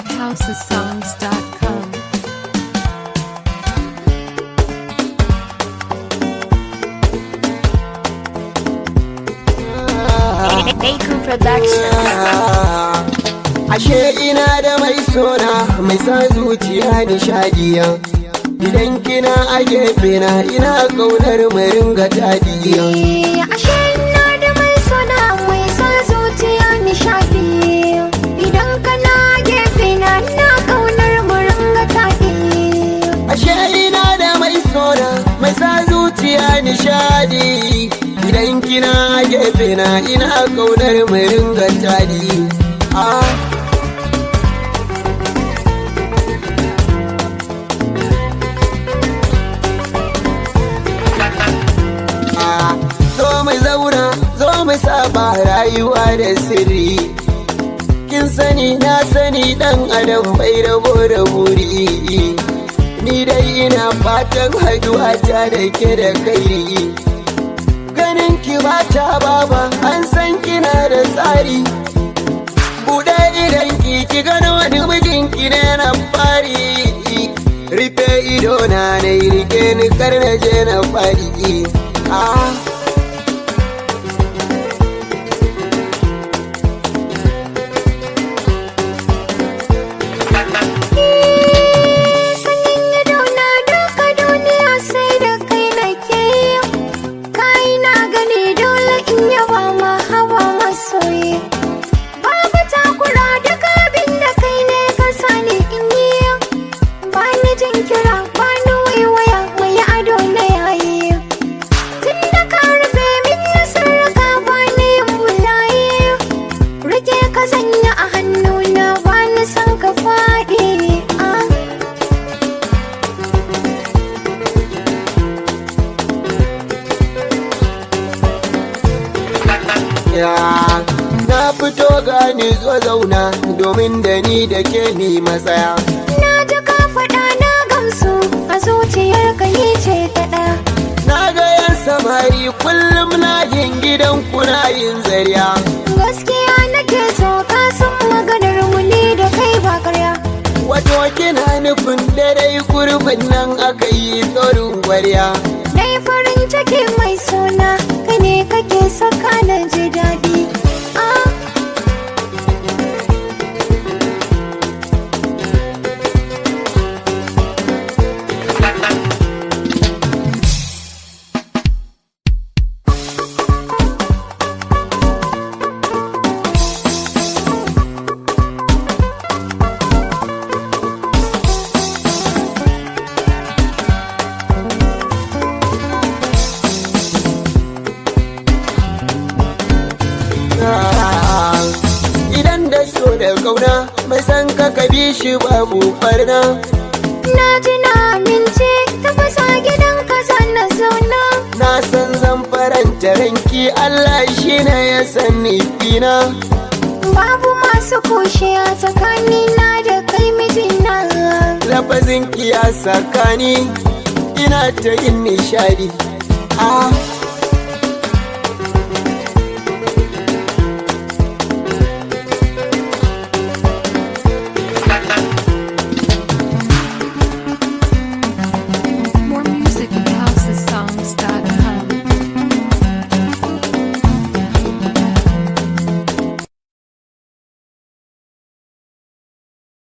MagicHouseSongs.com. Aiku Production. Ashe ina da mai sona mai sa zuciya nishadiya. Idan kina a gefe na ina kaunar mu ringa tadiya. Ashe ina da mai sona mai sa zuciya nishadi. Idan kana gefe na ina kaunar mu ringa tadi. Ashe ina da mai sona mai sa zuciya nishadi. Idan kina a gefe na ina kaunar mu ringa tadi. Zo mu saba rayuwa da sirri. Kin sani na sani dan adam bai rabo da buri. Ni dai ina fatan haduwa ta da ke da kairi. Ganin ki ba ta baba an san kina da tsari. Buɗe idan ki gano wani mijin ki ne na fari. Rufe ido na rike ni kar na je na fari. Na fito gani zo zauna domin da ni da ke ni matsaya. Na ji ka faɗa na gamsu a zuciyar ka yi ce ta ɗaya. Na ga yan samari kullum na yin gidan kuna yin zariya. Gaskiya nake so ka san maganar mu ni da kai ba karya. Wato kina nufin dai gurbin nan aka yi tsorin gwarya. Dai farin ciki mai suna kai ne kake saka na ji daɗi. Idan da so da kauna mai san ka bi shi babu barna. Na ji na amince tafasa gidan ka na zauna. Na san zan faranta ranki Allah shi ne ya san nufina. Babu masu kushiya tsakanina da kai mijina. Lafazin ki ya sakani ina ta yin nishadi.